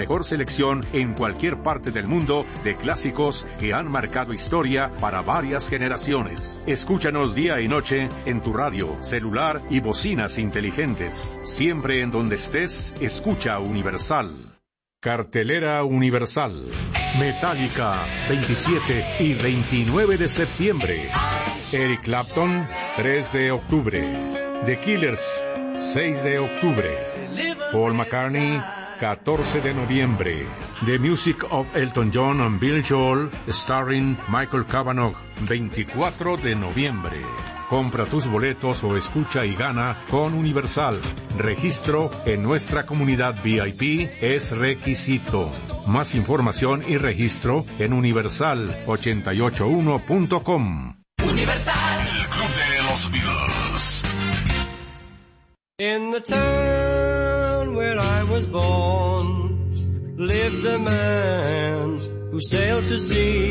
Mejor selección en cualquier parte del mundo de clásicos que han marcado historia para varias generaciones. Escúchanos día y noche en tu radio, celular y bocinas inteligentes. Siempre en donde estés, escucha Universal. Cartelera Universal. Metallica, 27 y 29 de septiembre. Eric Clapton, 3 de octubre. The Killers, 6 de octubre. Paul McCartney, 14 de noviembre. The Music of Elton John and Bill Joel, starring Michael Cavanaugh, 24 de noviembre. Compra tus boletos o escucha y gana con Universal. Registro en nuestra comunidad VIP es requisito. Más información y registro en universal881.com. Universal, el club de los Beatles. In the town where I was born lived a man who sailed to sea